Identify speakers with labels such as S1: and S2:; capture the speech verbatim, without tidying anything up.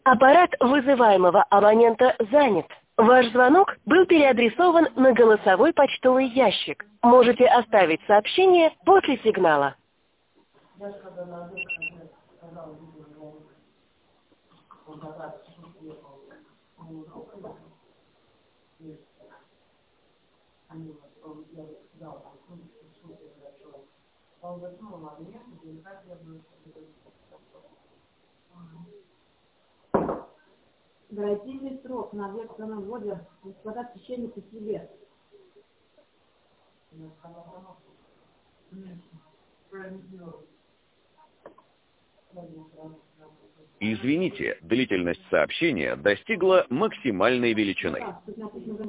S1: Аппарат вызываемого абонента занят. Ваш звонок был переадресован на голосовой почтовый ящик. Можете оставить сообщение после сигнала.
S2: Гарантийный срок на объект ввода господа в течение пяти лет.
S3: Извините, длительность сообщения достигла максимальной величины.